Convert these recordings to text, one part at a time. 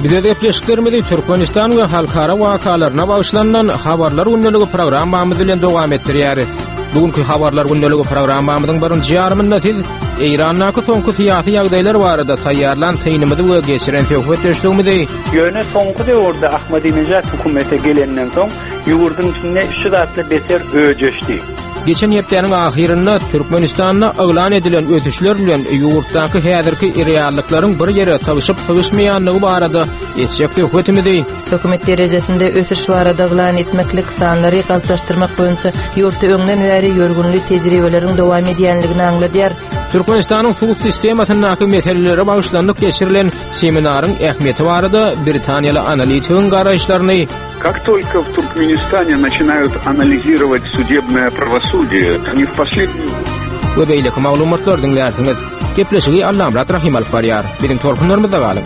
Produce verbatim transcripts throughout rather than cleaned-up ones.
Bize de pleşiklerimizi Türkmenistan we halkara wakalarına bagışlanan habarlar gündəligi programmamyzy bilen dowam etdirýäris. Bugünkü habarlar gündəligi programmamyzyň birinji ýarymynda siz Eýrandaky soňky syýasy ýagdaýlar barada taýýarlan synymyzy we geçiren töhfet etdirýärmiz. Ýöne soňky döwürde Ahmadinejad hökümete gelenden soň ýurduň içinde şu zatly beter öjeşdi. Geçen hepdeniň ahirinde Türkmenistanda aglan edilen ötüşler bilen ýurtdaky häzirki reallyklaryň bir ýere tagyşyp tagyşmaýanlygy barada etjek hökümetimiz. Hökümet derejesinde ösüş barada aglan etmeklik sanlary galplaşdyrmak boýunça ýurtda öňden bäri ýörgünli tejribeleriň dowam edýänligini aňladýar. Türkmenistanyň suw sistemasyna meselelere bagışlanyp geçirilen seminaryň ähmiýeti barada Britaniýaly analitikň garaşlaryny Как только в Туркменистане начинают анализировать судебное правосудие, они в последнюю... Ve beýleki maglumatlar dinlersiňiz. Gepleşigi Allamrat Rahim alyp barýar. Biziň torkunlarymyzda galyň.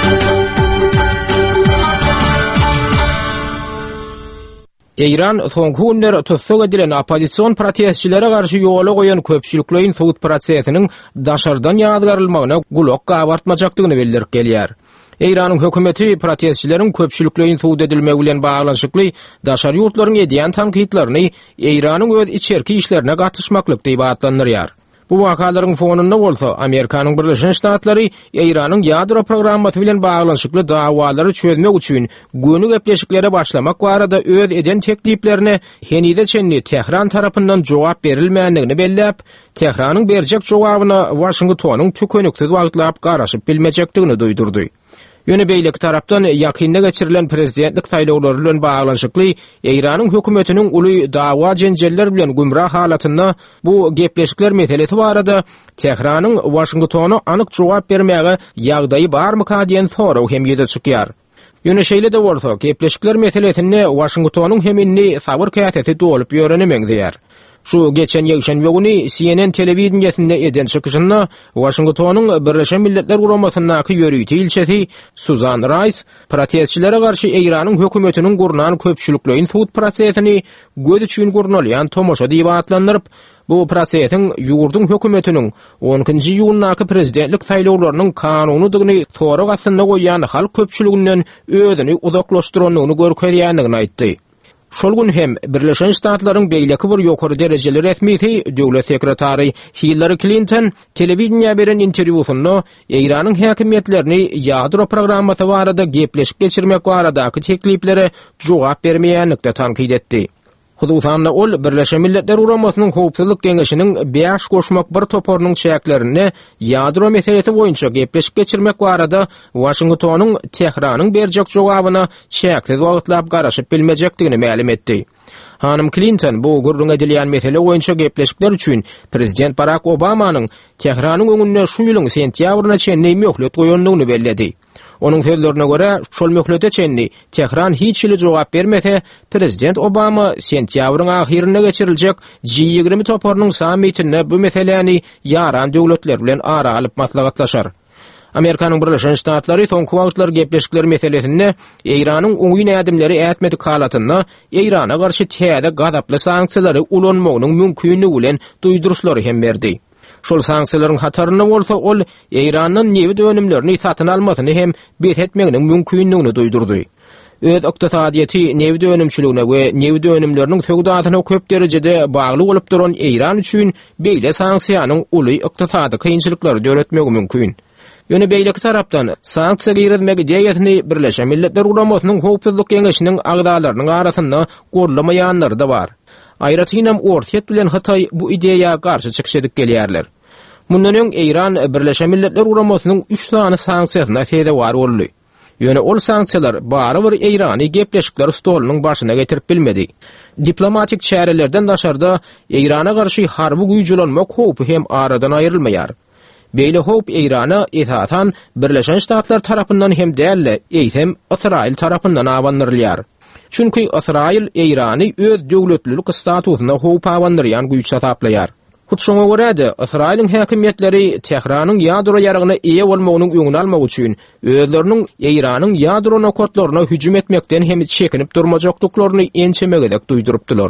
Eýran soňky günler tutsak edilen opozisiýon protestçilere garşy ýola goýan köpçülikleýin sowut prosesiniň daşardan ýazgarylmagyna gulak gabartmajakdygyny bildirip gelýär. Eýranyň hökümeti protestçileriň köpçülikleýin sowut edilmegi bilen baglanşykly daşar ýurtlaryň edýän tankytlaryny Eýranyň öz içerki işlerine gatnaşmaklyk diýip atlandyrýar. Bu wakalaryň fonunda bolsa Amerikanyň Birleşen Ştatlary Eýranyň ýadro programmasy bilen baglanşykly dawalary çözmek üçin göni gepleşiklere başlamak barada öz eden tekliplerini henide çenli Tehran tarapyndan jogap berilmeýändigini belläp, Tehranyň berjek jogabyna Washingtonyň tükönüksiz wagtlap garaşyp bilmejekdigini duýdurdy. Ýöne beýleki tarapdan ýakynda geçirilen prezidentlik saýlawlary bilen baglanşykly Eýranyň hökümetiniň uly dawa jenjeller bilen gümrah halatynda bu gepleşikler meselesi barada Tehranyň Washingtony anyk jogap bermäge ýagdaýy barmy diýen soraw hem ýede çykýar. Ýöne şeýle de bolsa gepleşikler meselesinde Washingtonyň heminni sabır käsesi dolup ýörenemek diýär. Şu geçen ýekşenbe güni C N N telewizionyasynda eden çykyşynda Washingtonyň Birleşen Milletler Guramasynyňky ýörüýti ilçesi Susan Rice protestçilere garşy Eýranyň hökümetiniň gurnan köpçülikleýin sowut prosesini göz üçin gurnalýan tomoşa diýip atlandyryp, bu prosesiň ýurdun hökümetiniň onunji ýylynaky prezidentlik saýlawlarynyň kanunydygyny sorak astynda goýan halk köpçüliginden özüni uzaklaşdyranlygyny görkezýändigini aýtdy. Şol gün hem Birleşen Ştatlaryň beýleki bir ýokary derejeli resmisi döwlet sekretary Hillary Clinton telewizionyna beren interwýusynda Eýranyň häkimetlerini ýadro programmasy barada gepleşip geçirmek baradaky tekliplere jogap bermeýänlikde tankyd etdi. Hususan ol Birleşen Milletler Guramasynyň howpsuzlyk geňeşiniň beş goşmak bir toparynyň çäklerini ýadro meselesi boýunça gepleşip geçirmek barada Washingtonyň Tehranyň berjek jogabyna çäksiz wagtlap garaşyp bilmejekdigini ma'lum etdi. Hanım Clinton bu gurrun edilýän mesele boýunça gepleşikler üçin Prezident Barack Obamanyň Tehranyň öňünde şu ýylyň sentýabryna çenli möhlet goýanlygyny belledi. Onun sözlerine göre şol möhlete çenli Tehran hiç ýyly jogap bermese, Prezident Obama sentýabryň ahirine geçiriljek G ýigirme toparynyň sammitinde bu meseleni ýaran döwletler bilen ara alyp maslahatlaşar. Amerikanyň Birleşen Ştatlary soňky wagtlar gepleşikleri meselesinde Eýranyň öňüň ädimleri ätmedik halatynda Eýrana garşy täze gadaply sanksiýalary ulanmagynyň mümkinligi bilen duýduruşlary hem berdi. Şol sanksiýalaryň hataryna bolsa ol Eýranyň newi dönümlerini satyn almasyny hem bet etmeginiň mümkinligini duýdurdy. Öz ykdysadyety newi dönümçiligine we newi dönümleriniň söwdatyna köp derejede bagly bolup duran Eýran üçin beýle sanksiýanyň uly ykdysady kynçylyklary döretmegi mümkin. Ýöne beýleki tarapdan sanksiýa girizmegi diýetini Birleşen Milletler Guramasynyň howpsuzlyk geňeşiniň agdalarynyň arasynda gorlamaýanlary da bar. Aýratynam Ortiýet bilen Hatay bu ideýaga garşy çykşedik gelýärler. Mundan öň Eýran Birleşen Milletler Guramasynyň üç sany sanksiýasyna fedabar boldy. Ýöne ol sanksiýalar bary bir Eýrany gepleşikler stolunyň başyna getirip bilmedi. Diplomatik çärelerden daşarda Eýrana garşy harby güýjülenmek howpy hem aradan aýrylmaýar. Beýle howp Eýrana esatan Birleşen Ştatlar tarapyndan hem dälle, eýsem Israil tarapyndan awandyrylýar. Çünki Israil Eýrany öz döwletlilik statusyna howp awandyrýan güýç tapalaýar. Hutşoňa görä-de Israilň häkimetleri Tehranyň ýadro ýaragyna eýe bolmagynyň öňüni almak üçin özleriniň Eýranyň ýadro nokatlaryna hüjüm etmekden hem çekinip durmajakdyklaryny ençemegedek duýdurupdylar.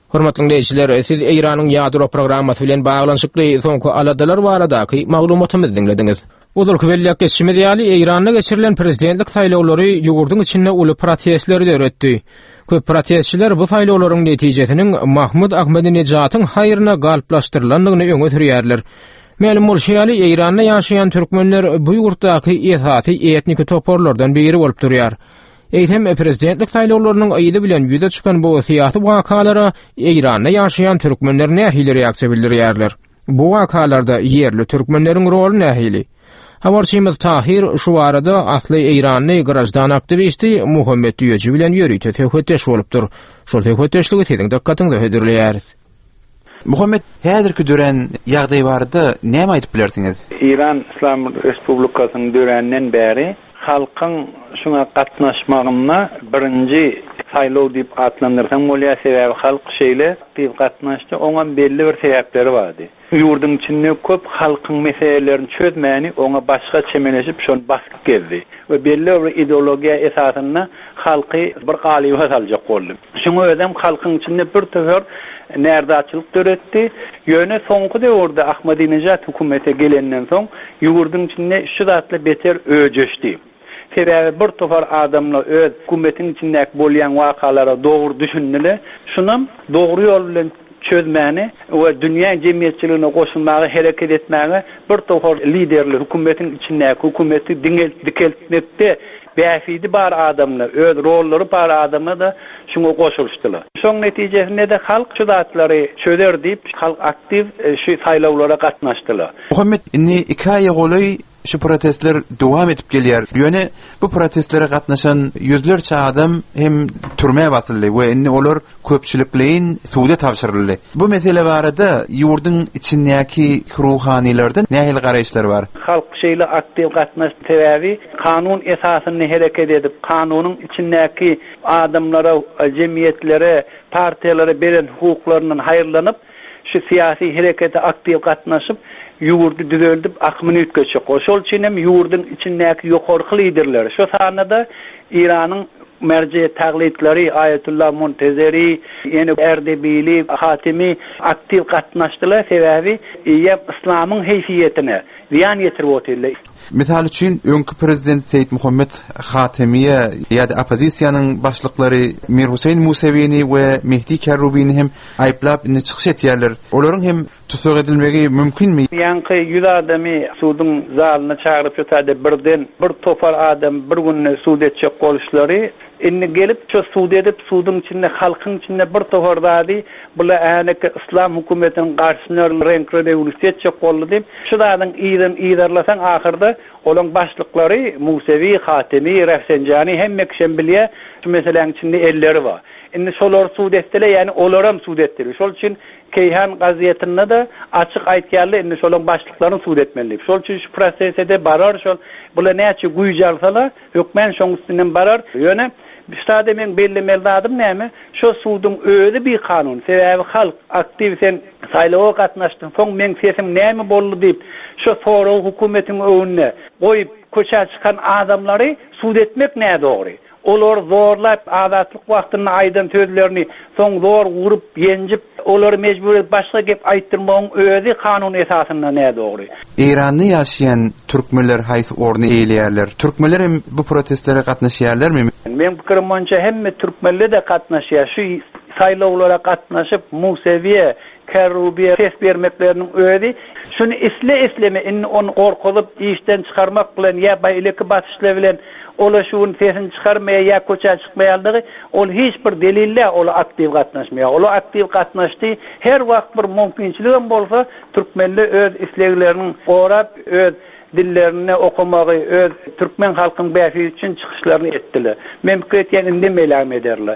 Hormatly dinleyijiler, siz Eýranyň ýadro programmasy bilen baglanyşykly soňky aladalar baradaky maglumatymyzy dinlediňiz. Uzak welliýek geçişimi ýaly Eýranda geçirilen prezidentlik saýlawlary ýugurdyň içinde uly protestleri döretdi. Köp protestçiler bu saýlawlaryň netijesiniň Mahmud Ahmedinejat'yň haýryna galplaşdyrylandygyny öňe sürýärler. Ma'lum bolşaýaly Eýranda ýaşaýan türkmenler bu ýurtdaky esasy etnik toporlardan biri bolup durýar. Eýtem prezidentlik saýlawlarynyň aýdy bilen ýüze çykan bu syýasy wakalara Eýranda ýaşaýan türkmenler nähili reaksiýa bildirýärler. Bu wakalarda ýerli türkmenleriň roli nähili? Habarçymyz Tahir şu arada asly Eýranyň garajdan aktivisti Muhammed Ýöjü bilen ýörüýte töhfetdeş bolupdyr. Şol töhfetdeşligi siziň dikkatiňizi hödürleýär. Muhammed, häzirki dören ýagdaý barada näme aýdyp bilersiňiz? İran İslam Respublikasynyň dörenden bäri halkyň şuna gatnaşmagyna birinji saýlaw diýip atlandyrsaň bolýar, sebäbi halk şeýle diýip gatnaşdy, oňa belli bir sebäpleri bardy. Ýurdyň içinde köp halkyň meselelerini çözmäni oňa başga çemeleşip şonu basyp geldi we belli bir ideologiýa esasyna halky bir galyba saljak boldy. Şoňa ödem halkyň içinde bir töhür nerdaçylyk döretdi. Ýöne soňky döwürde Ahmadinejat hökümete gelenden soň ýurdyň içinde şu zatly beter öjeşdi. Sebäbi bir topar adamlar öz hökümetiň içindäki bolýan wakalara dogry düşündiler. Şunam dogry ýol bilen çözmäni we dünýä jemgyýetçiligine goşulmagy hereket etmäge bir topar liderler hökümetiň içindäki hökümeti dikeltmekde bäfidi bar adamlar, öz rollary bar adamlar da şoňa goşulýarlar. Şoň netijesinde de halk şu zatlary çözer diýip halk aktiv şu saýlawlara gatnaşdylar. Muhammed, inni iki aýy goly şu protestler dowam etip gelýär. Ýöne bu protestlere gatnaşan ýüzlerçe adam hem türme basyldy we inni olar köpçülikleýin suwda tapşyryldy. Bu mesele barada ýurdyň içindäki ruhanylardan nähili garaýşlar bar? Halk şeýle aktiv gatnaşdy sebäbi kanun esasyny hereket edip kanunyň içindäki adamlara, jemgyýetlere, partiýalary beren hukuklarynyň haýyrlanyp şu siyasi herekete aktiv gatnaşyp ýurdy düzeldip akmyny ütgeçik. Şol üçin hem ýurdyň içindäki ýokarky liderler şu sanada Iranyň merje taglitleri Ayetullah Muntezeri, ýene Erdebili, Hatimi aktiv gatnaşdylar sebäbi ýa İslamyň heýfiýetine ziýan ýetirip oturlar. Misal üçin öňkü prezident Seýid Muhammed Hatimiýe ýa-da opozisiýanyň başlyklary Mir Husayn Musawini we Mehdi Kerrubini hem aýplap indi çykyş etýärler. Olaryň hem tutuk edilmegi mümkinmi? Ýanky ýüz adamy suwdyň zalyna çagyryp ýetdi, birden bir topar adam bir günne suwda etjek boluşlary inni gelip şu suwda edip suwdyň içinde halkyň içinde bir topar dady bular änek İslam hökümetiniň garşyna renkleri ulusiyetçe boldy diýip şu dadyň ýygyň ýydarlasaň ahyrda olaň başlyklary Musawi, Hatimi, Rafsanjani hemme kişen bilýär. Şu meseleň içinde elleri bar. Indi şolar suwda etdiler, ýani olaram suwda etdiler. Şol üçin Keyhan gazetinde de açyk aýtýarlar, indi şolaň başlyklaryny suwda etmeli. Şol üçin şu prosesde barar, şol bular näçe guýjalsalar, hökmen şoň üstünden barar. Ýöne Üstade men belli meldadım näme? Şu suwdyň öýdi bir kanun. Sebäbi halk aktiv sen saýlawa gatnaşdym. Soň men sesim näme boldy diýip şu soraw hökümetiň öňüne goýup köçä çykan adamlary suwda etmek näme dogry? Olar zorlap adatlyk wagtyny aýdan sözlerini soň zor gurup ýenjip olar mejbur edip başga gep aýtdyrmagyň öýdi kanun esasyna näme dogry? Eýranda ýaşaýan türkmenler haýsy orny eýleýärler? Türkmenler hem bu protestlere gatnaşýarlarmy? Men pikirim boýunça hemme türkmenler de gatnaşýar. Şu saýlawlara gatnaşyp Musawiýe, Kerrubiýe ses bermekleriniň öýdi. Şunu isle isleme inni onu gorkulyp işden çykarmak bilen ýa baýleki basyşlar bilen ola şuň sesini çykarmaýa ýa köçä çykmaýandygy ol hiç bir delille ola aktiv gatnaşmaýar. Ola aktiv gatnaşdy. Her wagt bir mümkinçiligim bolsa türkmenler öz isleglerini gorap öz dillerini okumagy, öz türkmen halkyň bäfi üçin çykyşlaryny etdiler. Memleketden indi melam ederler.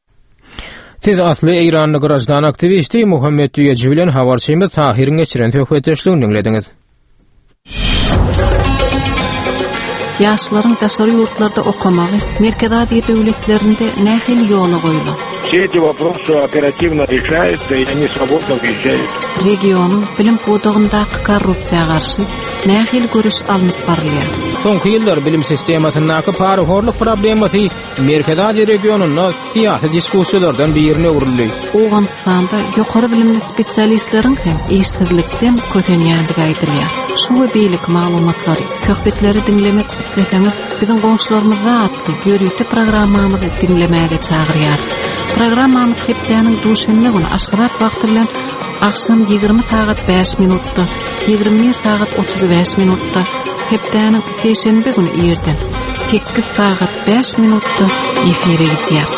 Siz asly Eýranyň garajdan aktivisti Muhammed Ýöjü bilen habarçymyz Tahiriň geçiren töhfetdeşligini dinlediňiz. Ýaşlaryň daşary ýurtlarda okamagy Merkez Aziýet döwletlerinde nähili ýola goýulýar. Все эти вопросы оперативно решаются, и они свободно въезжают. Regionun bilim kodagyndaky korrupsiýa garşy nähil görüş alınıp barylýar. Soňky ýyllar bilim sistemasynyňky parahorlyk problematy Merkez Aziýa regionuny syýasy diskussiýalardan birine urildi. Owganstanda ýokary bilimli spesialistleriň hem işsizlikden kötenýändigi aýdylýar. Şu we beýlik maglumatlary, söhbetleri dinlemek isleseňiz, biziň goňşularymyza atly görýüti programmamyzy dinlemäge çagyrýar. Programmamyz hepdeniň duşanly güni aşgarat wagty bilen akşam ýygrimi saat beş minutda, ýygrimi saat otuz beş minutda, hepdeniň seşenbe güni ýerden sekiz saat beş minutda efire gidýär.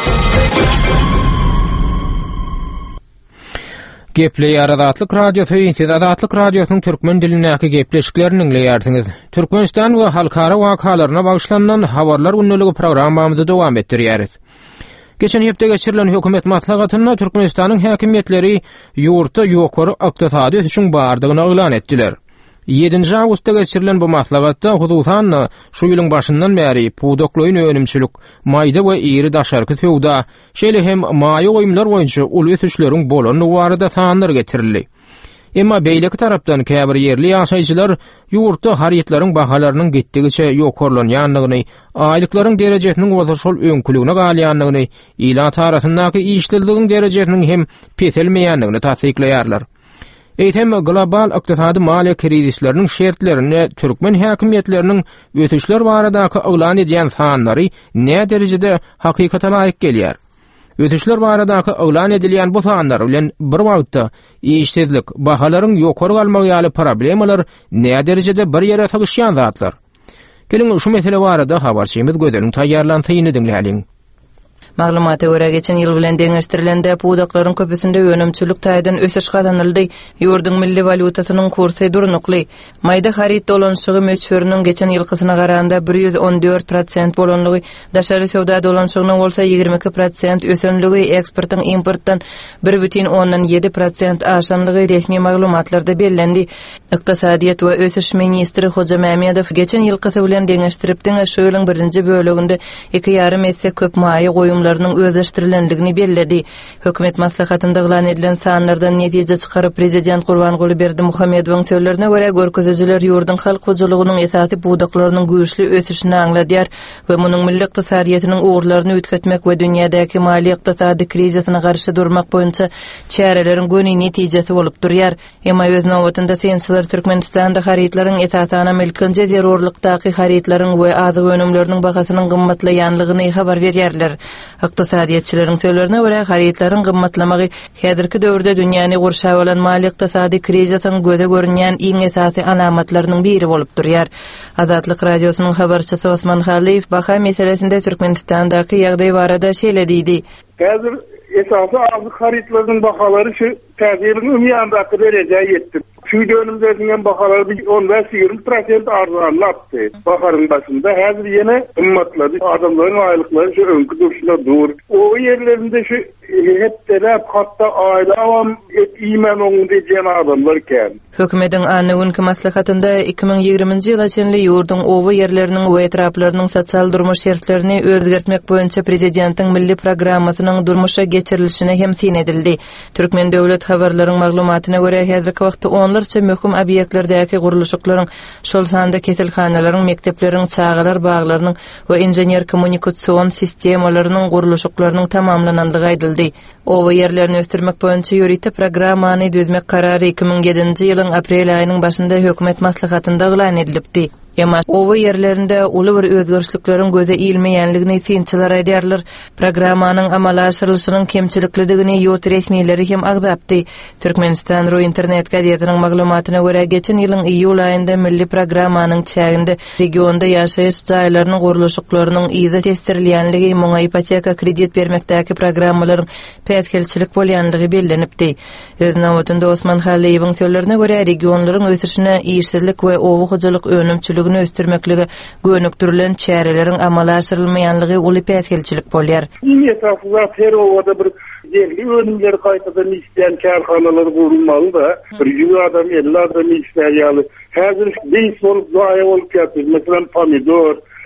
Gepli Adatlyk Radiosu, Adatlyk Radiosynyň türkmen dilinäki gepleşiklerini dinleýärsiňiz. Türkmenistan we halkara wakalaryna bagyşlanan habarlar günneligi programmamyzy dowam etdirýäris. Geçen hepde geçirilen hökümet maslahatyna Türkmenistanyň häkimetleri ýurtda ýokary ykdysady üçin bardygyny elan etdiler. yedinji awgustda geçirilen bu maslahatda hudusan şu ýylyň başyndan bäri pudokloýun önümçilik, maýda we iri daşarky töwda, şeýle hem maýa goýumlar boýunça uly ösüşleriň bolany barada sanlar getirildi. Emma beýleki tarapdan käbir ýerli ýaşaýjylar ýurtda haryetlaryň bahalarynyň gitdigiçe ýokarlanýanlygyny, aýlyklaryň derejesiniň şol öňküligine galýanlygyny, ila tarapyndaky işçiligiň derejesiniň hem peselmeýänligini tasdikleýärler. Eýtem global ykdysady maliýe krizisleriniň şertlerini türkmen häkimetleriniň ötüşler baradaky elan edýän sanlary näme derejede hakykata laýyk gelýär? Ötüşler baradaky elan edilýän bu sanlar bilen bir wagtda işsizlik, bahalaryň ýokary galmagy ýaly problemalar näme derejede bir ýere sagışýan zatlar. Gelin şu mesele barada habarçymyz gözelin taýýarlansyny dinläýäliň. Maglumaty görä geçen ýyl bilen deňeşdirilende pudaklaryň köpüsinde önümçilik taýdan ösüş gadanyldy. Ýurdun milli valutasynyň kursy durnukly. Maýda harit dolanşygy meçhörüniň geçen ýylkysyna garanda bir ýüz on dört prosent bolanlygy, daşary sowda dolanşygynyň bolsa ýygrimi iki prosent ösenligi, eksportyň importdan bir бүтүн ondan ýedi prosent aşanlygy resmi maglumatlarda bellendi. Ykdysadyýat we ösüş ministri Hoja Mämedow geçen ýylkysy bilen deňeşdiripdiň şu ýylyň birinji böleginde iki ýarym etse köp maýa goýum özleştirilenligini belledi. Hökümet maslahatynda elan edilen sanlardan netije çykaryp prezident Gurbanguly Berdimuhammedowyň söýlerine görä görkezijler ýurdun halk hojalygynyň esasy budaklarynyň güýçli ösüşini aňladýar we munyň milli ykdysadyýatynyň uğurlaryny ütketmek we dünýädäki mali ykdysady krizisine garşy durmak boýunça çäreleriň göni netijesi bolup durýar. Emma öz nowatynda sensler Türkmenistanda haritlaryň esasana milkinje zerurlykdaky haritlaryň we azyk önümleriniň bahasynyň gymmatlaýanlygyny habar berýärler. Ykdysadyýatçylaryň söýlerine görä haritlaryň gymmatlamagy häzirki döwürde dünýäni gurşap alan mali ykdysady krizisiň göze görünýän iň esasy alamatlarynyň biri bolup durýar. Adatlyk Radiosynyň habarçysy Osman Haliýew baha meselesinde Türkmenistandaky ýagdaý barada şeýle diýdi. Häzir esasy azyk haritlarynyň bahalary şu täziriň umýandaky derejeye ýetdi. Şu dönemlerden bahalary on beş ýygrimi prosent arzanlapdy. Baharın başında häzir ýene ymmatlady. Adamlaryň aýlyklary şu öňkü duruşda dur. O ýerlerinde şu hep terap hatda aýla awam iýmen oňdy diýen adamlar ken. Hökümetiň anygynkı maslahatynda iki ming ýygrimiňji ýyla çenli ýurdun owa ýerleriniň we etraplarynyň sosial durmuş şertlerini özgertmek boýunça prezidentiň milli programmasynyň durmuşa geçirilişine hem sin edildi. Türkmen döwlet habarlaryň maglumatyna görä häzirki wagtda onlarça möhüm obýektlerdäki guruluşyklaryň, şol sanda kesilhanalaryň, mektepleriň, çağalar baglarynyň we inženýer kommunikasiýon sistemalarynyň guruluşyklarynyň tamamlananlygy aýdyldy. Owa ýerlerini östirmek boýunça ýörüýte programmany düzmek karary iki ming ýedinji ýylyň aprel aýynyň başynda hökümet maslahatynda elan edilipdi. Emma owa ýerlerinde uly bir özgörüşlikleriň göze ilmeýänligini synçylar aýdýarlar. Programmanyň amala aşyrylyşynyň kemçilikligini ýurt resmiýetleri hem agzapdy. Türkmenistan ro internet gazetynyň maglumatyna görä geçen ýylyň iýul aýynda milli programmanyň çäginde regionda ýaşaýyş jaýlarynyň guruluşyklarynyň iýza testirilýänligi, muňa ipoteka kredit bermekdäki programmalaryň pätkelçilik bolýanlygy bellenipdi. Öz nowatynda Osman Haliýewiň söýlerine görä regionlaryň ösüşine işsizlik we owa hojalyk önümçilik östirmekligi gönüktirilen çäreleriň amala aşyrylmaýanlygy uly pätkelçilik bolýar. Ýetaplar her owada bir yerli önümleri gaýtadan işleýän karhanalar gurulmaly da, bir ýüz adam, elli adam işleýär. Häzir beş bolup daýa bolup ýatyr. Meselem pomidor,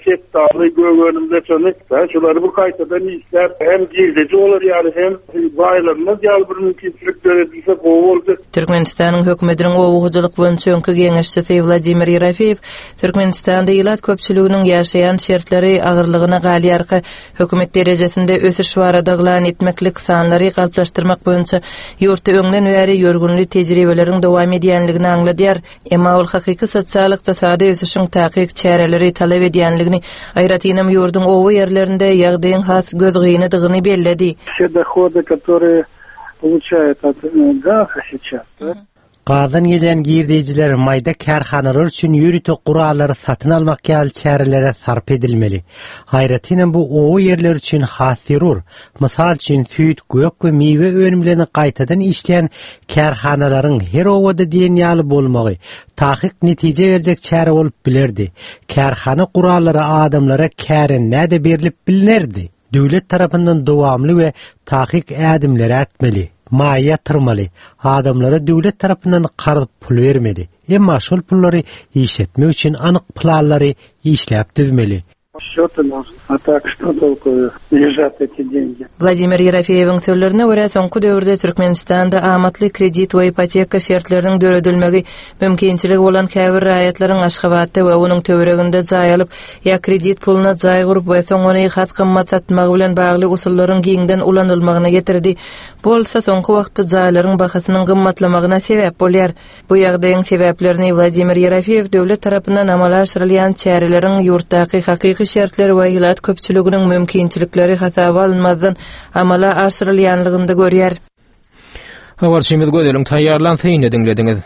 setdaly gögönümde çönekde şuları bu kaytadan işler hem girdici olur yani hem baylarına gel bir mümkünçilik verilse bu oldu. Türkmenistan'ın hökümetinin oğuğuculuk boyunca önkü geňeşçisi Vladimir Yerafiyev Türkmenistan'da ýylat köpçüliginiň ýaşaýan şertleri agyrlygına galýarky hökümet derejesinde ösüş baradaglan etmeklik sanlary galplaşdyrmak boyunça ýurtda öňden bäri ýörgünli tejribeleriň dowam edýänligini aňladýar. Emma ol hakyky sosial ykdysady ösüşiň takyk çäreleri talap edýänligini aýratynam ýurdun owu ýerlerinde ýagdaýyň has gözgynydygyny belledi. Все доходы, которые получают от газа сейчас, Gazan gelen girdiciler mayda kärhanalar üçin ýürüte gurallary satyn almak ýaly çärelere sarp edilmeli. Haýratynam bu owu ýerler üçin hasyrur. Mysal üçin süýt, gök we miwe önümlerini gaýtadan işleýän kärhanalaryň her owada diýen ýaly bolmagy tahyk netije berjek çäre bolup bilerdi. Kärhana gurallary adamlara kären näde berilip bilinerdi. Döwlet tarapyndan dowamly we tahyk ädimleri etmeli. Maýa yatyrmaly. Adamlara döwlet tarapyndan garzyp pul bermeli. Emma şol pullary işletmek üçin anyk planlary işläp düzmeli. Счёты нужны. А так что толку лежат эти деньги? Vladimir Yerafiýewiň sözlerine görä soňky döwürde Türkmenistanda amatly kredit we ipoteka şertleriniň döredilmegi mümkinçiligi bolan käbir raýatlaryň Aşgabatda we onuň töwereginde jaýalyp ýa kredit puluna jaý gurup we soň ony hat gymmat satmagy bilen bagly usullaryň giňden ulanylmagyna getirdi. Bolsa soňky wagtda jaýlaryň bahasynyň gymmatlamagyna sebäp bolýar. Bu ýagdaýyň sebäplerini Vladimir Yerafiýew döwlet tarapyndan amala aşyrylýan çäreleriň ýurtdaky hakyky şertler we ýylat köpçüliginiň mümkinçilikleri hasaba alınmazdan amala aşyrylýanlygynda görýär. Habarçymyz gözelin taýýarlansyny dinlediňiz.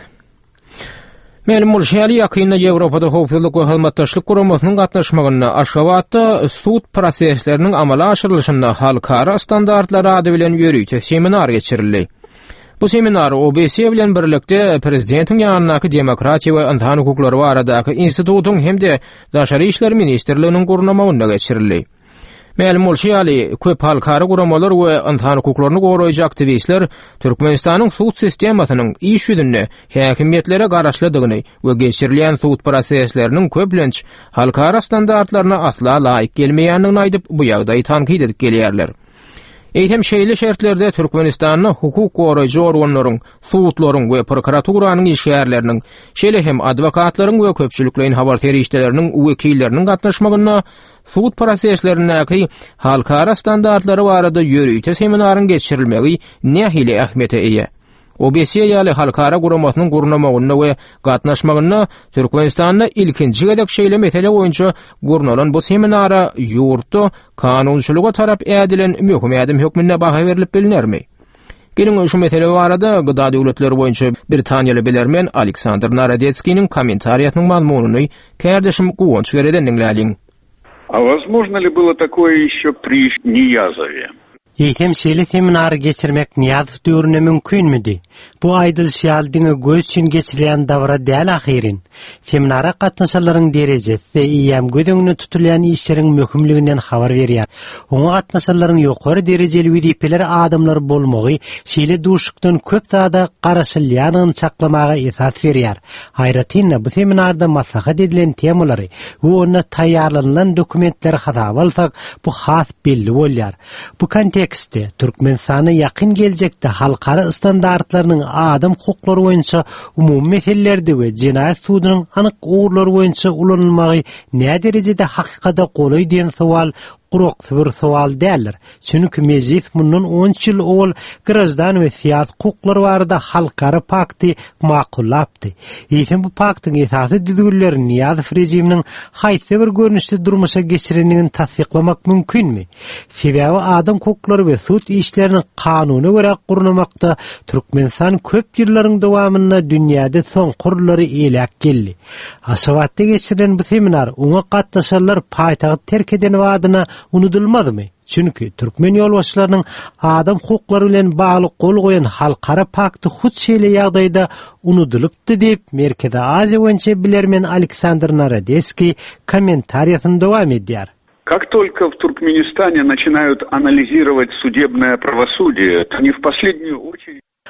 Melim bolşaly ýakynda Ýewropada howpsuzlyk we hyzmatdaşlyk guramasynyň gatnaşmagyna Aşgabatda sud prosesleriniň amala aşyrylyşynda halkara standartlary ady bilen ýörüýte seminar geçirildi. Bu seminar O B S bilen birlikde prezidentiň ýanynaky demokratiýa we insan hukuklary baradaky institutyň hemde daşary işler ministrliginiň gurnamagyna geçirildi. Melim bolşaly köp halkara guramalar we insan hukuklaryny goraýjy aktivistler Türkmenistanyň sud sistemasynyň iş ýüzünde häkimiýetlere garaşlydygyny we geçirilýän sud prosesleriniň köplenç halkara standartlaryna asla laýyk gelmeýändigini aýdyp bu ýagdaýy tankid edip gelýärler. Eýtem şeýle şertlerde Türkmenistanyň hukuk goraýjy organlaryň, sudlaryň we prokuraturaryň işgärleriniň, şeýle hem adwokatlaryň we köpçüliklerin habar ferişdeleriniň wekilleriniň gatnaşmagyna sud proseslerindäki halkara standartlary barada ýörüýte seminaryň geçirilmegi nähili ähmiýete eýe. O B S ýaly halkara guramasynyň gurnamagyna we gatnaşmagyna Türkmenistanda ilkinji gedek şeýle mesele boýunça gurnalan bu seminara ýurtda kanunçylyga tarap edilen möhüm ädim hökmüne baha berilip bilinermi? Gelin şu mesele barada gyda döwletleri boýunça Britaniýaly bilermen Aleksandr Narodetskiň kommentariýatynyň mazmunyny kärdeşim Guwonç gereden dinläliň. А возможно ли было такое еще при Ниязове? Eýtem şeýle seminary geçirmek Niýazow döwründe mümkinmidi? Bu aýdyl şeýal diňe göz üçin geçirilýän dawra däl ahyrin. Seminara gatnaşanlaryň derejesi iýem gödüňde tutulýan işleriň möhümliginden habar berýär. Oňa gatnaşanlaryň ýokary derejeli wedipeler adamlar bolmagy şeýle duşukdan köp zada garaşylýanyny çaklamaga esas berýär. Haýratynda bu seminarda maslahat edilen temalary we onda taýýarlanan dokumentler hasaba alsak bu has belli bolýar. Bu kontekst Tekste Türkmenistana yakın gelecekte halkara standartlarının adam hukuklary boýunça umumy meselelerde we jinayet sudynyň anyk uğurlary boýunça ulanylmagy näme derejede hakykata golaý diýen sual Gurok bir sual dälir. Çünki meclis mundan on ýyl owal grajdan we siýasat hukuklary barada halkara pakty makullapdy. Eýsem bu paktyň esasy düzgünleri Niýazow rejiminiň haýsy bir görnüşde durmuşa geçirenligini tasdiklamak mümkinmi? Sebäbi adam hukuklary we sud işlerini kanuny görä gurnamakda Türkmenistan köp ýyllaryň dowamynda dünýäde soň kurulary elek geldi. Aşgabatda geçirilen bu seminar oňa gatnaşanlar paýtagy terk eden wadyna unutulmadymy? Çünki Türkmen ýolbaşçylarynyň adam hukuklary bilen bagly gol goýan halkara pakty hut şeýle ýagdaýda unutulupdy diýip Merkezi Aziýa boýunça bilermen Aleksandr Narodetski kommentariýasyny dowam edýär. Как только в Туркменистане начинают анализировать судебное правосудие, то не в последнюю очередь...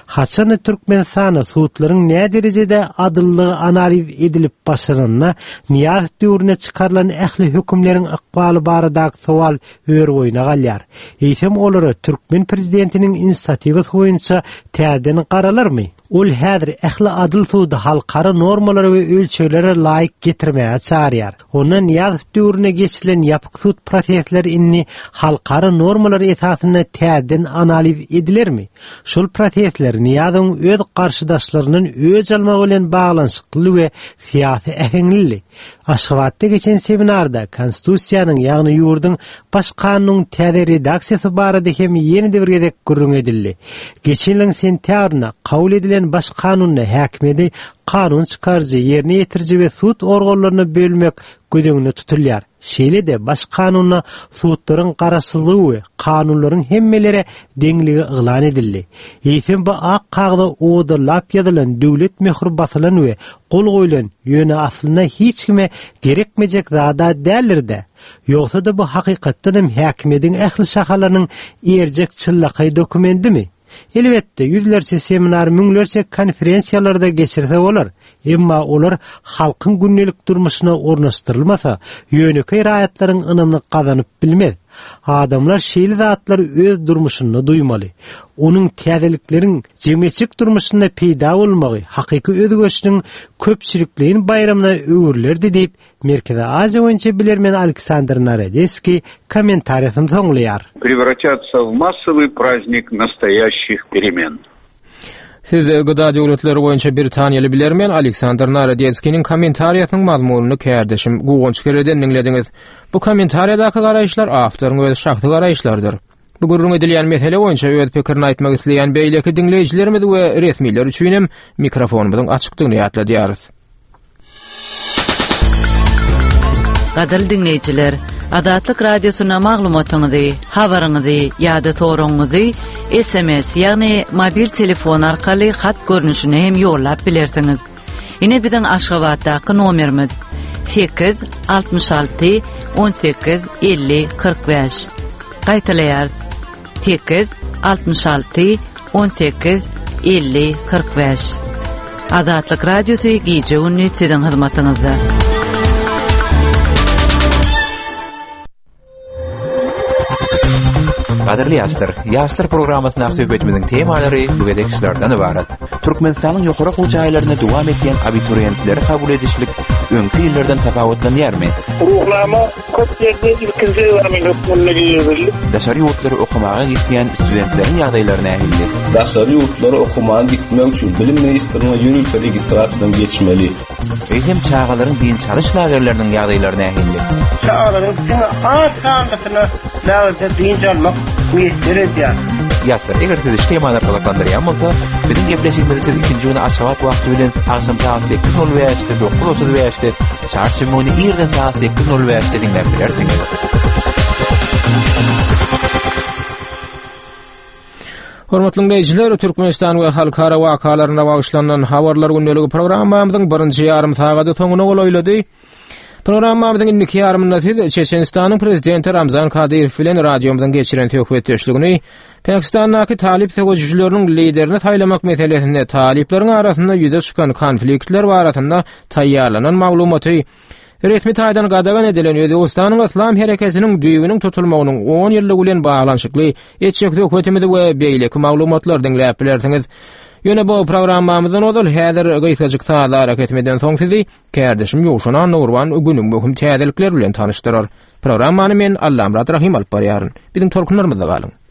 Haçany Türkmenistany suwutlaryň näme derejede adyllygy analiz edilip başaranyna Niýaz döwrüne çykarlan ähli hökümleriň ykbaly baradaky sowal ör boýuna galýar. Eýsem olary Türkmen prezidentiniň inisiatiwasy boýunça täzeden garalarmy? Ol häzir ähli adyl suwdy halkara normalary we ölçeglere laýyk getirmäge çağırýar. Onda Niýaz döwrüne geçilen ýapyk suwut prosesleri inni halkara normalary esasyna täzeden analiz edilermi? Şol prosesler Niýazyň öz garşydaşlarynyň öz almagy bilen baglanşykly we siýasy ähengli. Aşgabatda geçen seminarda konstitusiýanyň ýagny ýurduň baş kanunyň täze redaksiýasy barada hem ýeni bir gezek gurrun edildi. Geçen ýylyň sentýabrynda kabul edilen baş kanunyny häkimeti kanun çykarjy, ýerine ýetirji we suwut organlaryny bölmek gödegine tutulýar. Şeýle-de baş kanunyna suwutlaryň garaşsyzlygy we kanunlaryň hemmelere deňligi yglan edildi. Eýsem bu ak kagda oda lap ýazylan döwlet möhür basylan we gol goýulan ýöne aslyna hiç kime gerekmejek zada dälirde. Ýogsa da bu hakykatdan hem häkimetiň ähli şahalarynyň erjek çyllaky dokumentimi? Elbetde yüzlerce seminar, müňlerce konferensiýalarda geçirse bolar. Emma olar halkyň günnelik durmuşyna ornaşdyrylmasa, ýönekay raýatlaryň ynamyny gazanyp bilmez. Adamlar şeýle zatlary öz durmuşyny duýmaly. Onuň täzelikleriň jemgyýetçik durmuşynda peýda bolmagy, hakyky özgörüşiniň köpçülikliğin bayramyna öwürlerdi diýip Merkezi Aziýa boýunça bilermen Aleksandr Naradevski kommentariýasyny soňlaýar. Превратятся в массовый праздник настоящих перемен. Siz gıda döwletleri boýunça Britaniýaly bilermen Aleksandr Naradevskiň kommentariýasynyň mazmunyny kärdeşim Gugunç kereden dinlediňiz. Bu kommentariýadaky garaýşlar awtoryň öz şahsy garaýşlardyr. Bu gurrun edilýän mesele boýunça öz pikirini aýtmak isleýän beýleki dinleýijilerimiz we resmiler üçin hem mikrofonumyzyň açykdygyny ýatladýarys. Gadal dinleýijiler, Adatlyk radiosyna maglumatyňyzy, habaryňyzy ýa-da soragyňyzy S M S ýagny mobil telefon arkaly hat görnüşine hem ýollap bilersiňiz. Ine biziň Aşgabatdaky nomerimiz sekiz altmış alty on sekiz elli kırk beş. Gaýtalaýar sekiz altmış alty on sekiz elli kırk beş. Adatlyk radiosy gije ünni siziň hyzmatyňyzda. Gaderli ýaşlar, ýaşlar programmasyna söhbetimizin temalary bu gedekçilerden ibaret. Türkmenistanyň ýokary hojaýlaryna dowam etýän abiturientleri kabul edişlik öňki ýyllardan tapawutlanýarmy? Ruhlama köp ýerde ilkinji öwrümligi ýörilip, daşary ýurtlary okumaga gitýän studentleriň ýagdaýlaryna ähilli. Daşary ýurtlary okumaga gitmek üçin bilim ministrliğine ýürüp registrasiýadan geçmeli. Eýsem çağalaryň diň çalyş lagerleriniň ýagdaýlaryna ähilli. Çağalaryň diň az sandysyna lagerde diň çalmak müýesser. Ýaşlar, eger siz işgemalar galaklandyrýan bolsa, biziň gepleşigimizi siz ikinji ýyly Aşgabat wagty bilen akşam saat sekiz nol beşde dokuz otuz beşde çarşymyny ýerden saat sekiz nol beşde dinläp bilersiňiz. Hormatly dinleýijiler, Türkmenistan we halkara wakalaryna bagyşlanan habarlar günneligi programmamyzyň birinji ýarym sagady soňuna golaýlady. Programmamyzyň ilki ýarymynda siz Çeçenistanyň prezidenti Ramzan Kadyrow bilen radiomyzyň geçiren söhbetdeşligini, Pakistandaky talip sowajyjylarynyň liderini taýlamak meselesinde talipleriň arasynda ýüze çykan konfliktler barasynda taýýarlanan maglumaty, resmi taýdan gadagan edilen Özbegistanyň Islam hereketiniň düýbüniň tutulmagynyň on ýyllygy bilen baglanşykly etjek söhbetimizi we beýleki maglumatlar dinläp bilersiňiz. Ýöne bu programmamyzyň odal häzir gysgaçyk saatlar etmeden soň sizi kärdeşim Ýoşana Nurwan günüň möhüm täzelikler bilen tanışdyrar. Programmany men Allamrat Rahim alyp barýaryn. Biziň tolkunlarymyzda galyň.